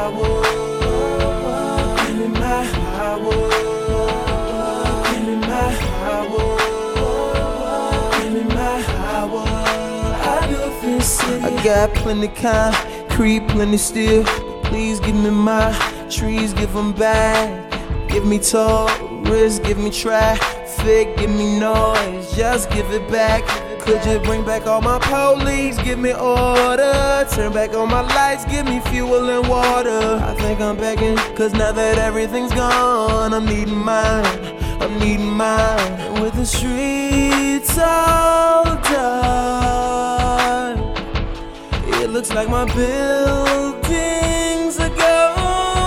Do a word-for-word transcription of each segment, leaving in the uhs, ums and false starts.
power. Give me my power. Give me my power. Give me my power. I built this city. I got plenty concrete, plenty steel. Please give me my trees, give them back. Give me tourists, give me traffic, give me noise, just give it back. Could you bring back all my police, give me order. Turn back all my lights, give me fuel and water. I think I'm begging, cause now that everything's gone, I'm needing mine, I'm needing mine. And with the streets all dark, it looks like my buildings are gone.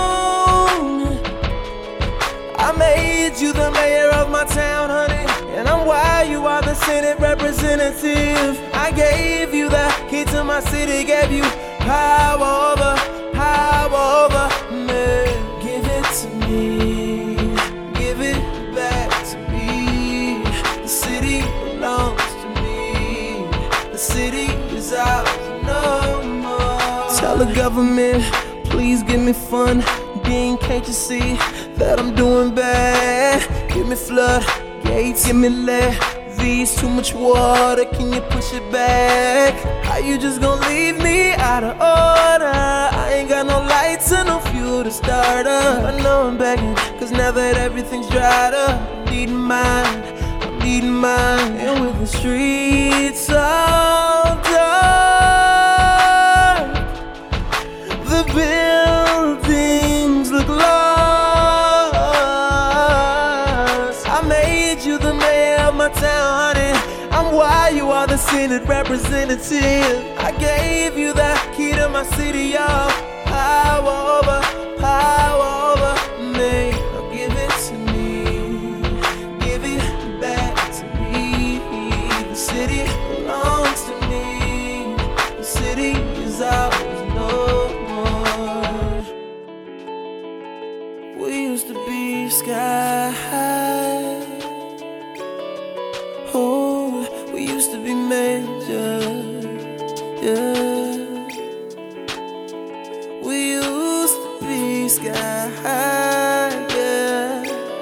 I made you the mayor of my town, honey, and I'm why you are the Senate representative. I gave you the key to my city, gave you power over, power over me. Give it to me, give it back to me. The city belongs to me, the city is ours no more. Tell the government, please give me funding. Can't you see that I'm doing bad? Give me flood gates, give me levees. Too much water, can you push it back? How you just gonna leave me out of order? I ain't got no lights and no fuel to start up. I know I'm begging, cause now that everything's dried up, I'm needing mine, I'm needing mine. And with the streets all dark, the buildings look lost. I made you the mayor of my town, honey. I'm why you are the Senate representative. I gave you the key to my city, y'all. Power over, power over me. Now give it to me, give it back to me. The city belongs to me, the city is ours no more. We used to be sky high. Oh, we used to be major, yeah. We used to be sky high, yeah.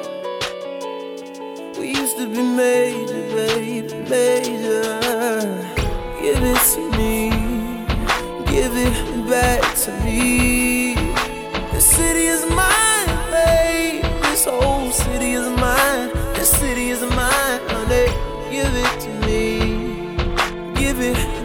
We used to be major, baby, major. Give it to me, give it back to me. The city is mine, babe. This whole city is mine. This city is mine, honey. Give it to me, give it